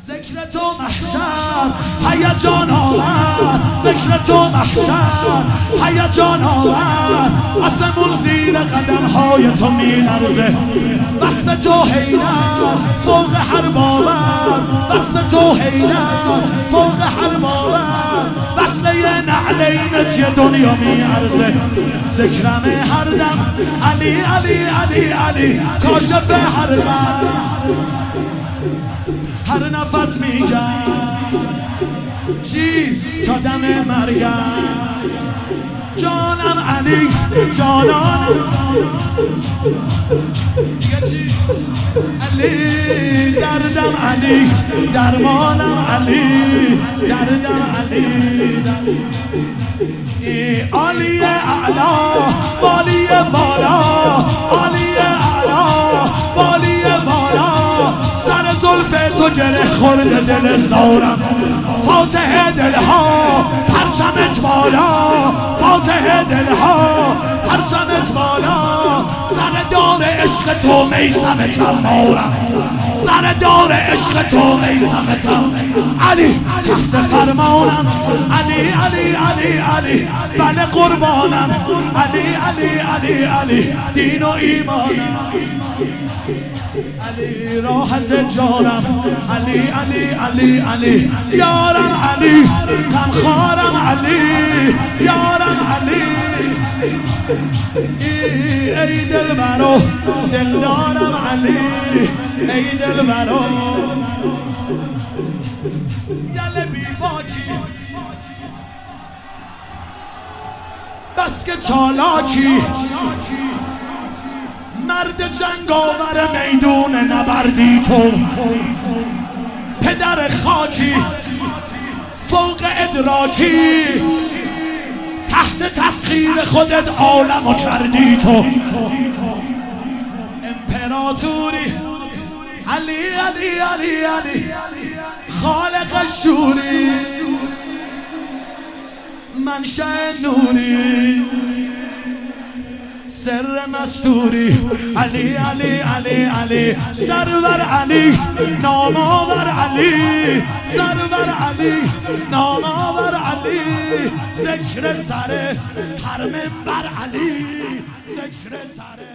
ذکر تو محشر هیجان آور، ذکر تو محشر هیجان آور، آسمون زیر قدم های تو میلرزه، وصف تو حیدر فوق هر باور، وصف تو حیدر فوق هر باور، وصله نعلینت یه دنیا میارزه، ذکرم هر دم علی علی علی علی، کاشف هر غم، هر نفس میگم چی تا دم مرگم، جانم علی جانانم دیگه چی؟ علی دردم علی درمانم علی دردم علی عالی اعلا بالی بالا، عالی اعلا بالی بالا، سر زلف تو گره خورده دل زارم، فاتح دلها پرچمت بالا، فاتح دلها پرچمت بالا، سر دار عشق تو میثم تمارم، سر دار عشق تو میثم تمارم، علی تحت فرمانم، علی علی علی علی بله قربانم، علی علی علی علی دین و ایمانم، علی راحت جانم، علی علی علی علی یارم، علی غمخوارم، علی یارم، علی ای دلبرو دلدارم، علی ای دلبرو یل بی باکی بس که چالاکی، مرد جنگاور میدون نبردی تو، پدر خاکی فوق ادراکی، تحت تسخیر خودت عالمو کردی تو، امپراتوری علی علی علی علی خالق شوری، منشأ نوری، سر مستوری، علی علی علی علی سرور علی نامآور علی، سرور علی نامآور علی، ذکر سر هر منبر علی، ذکر سر